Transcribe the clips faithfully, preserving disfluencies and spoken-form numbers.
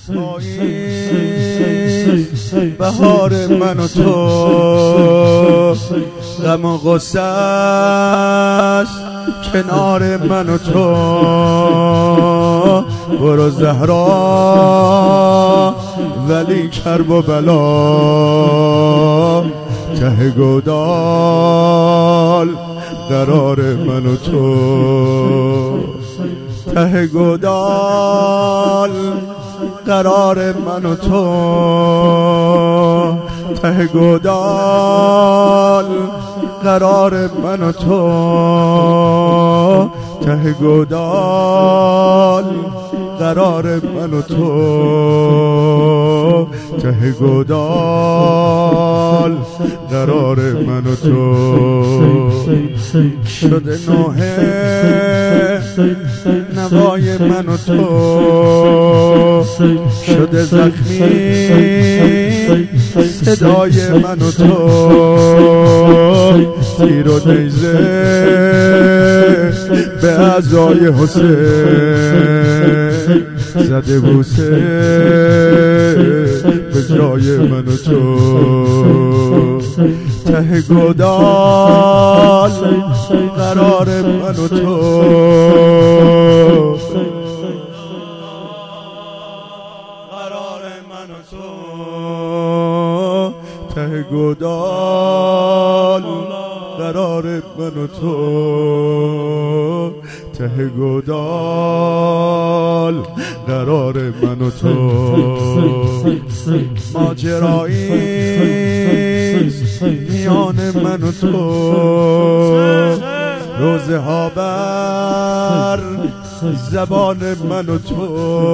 پاییز بهار من و تو، غم و غصه است کنار من و تو. برو زهرا ولی کرب و بلا، ته گودال قرار من و تو. ته گودال قرار من و تو، ته گودال قرار من و تو، ته گودال قرار من و تو، ته گودال قرار من و تو. شده نوحه نوای من و تو، شده زخمی صدای من و تو. تیر و نیزه به اعضای حسین زده بوسه به جای من و تو. ته گودال قرار من و تو، قرار من و تو. ته گودال قرار من و تو، ته گودال قرار من و تو. ماجرایی میان من و تو، روزه ها بر زبان من و تو.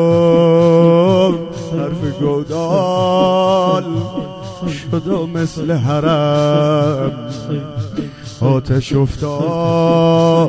حرف گودال شد و مثل حرم آتش افتاد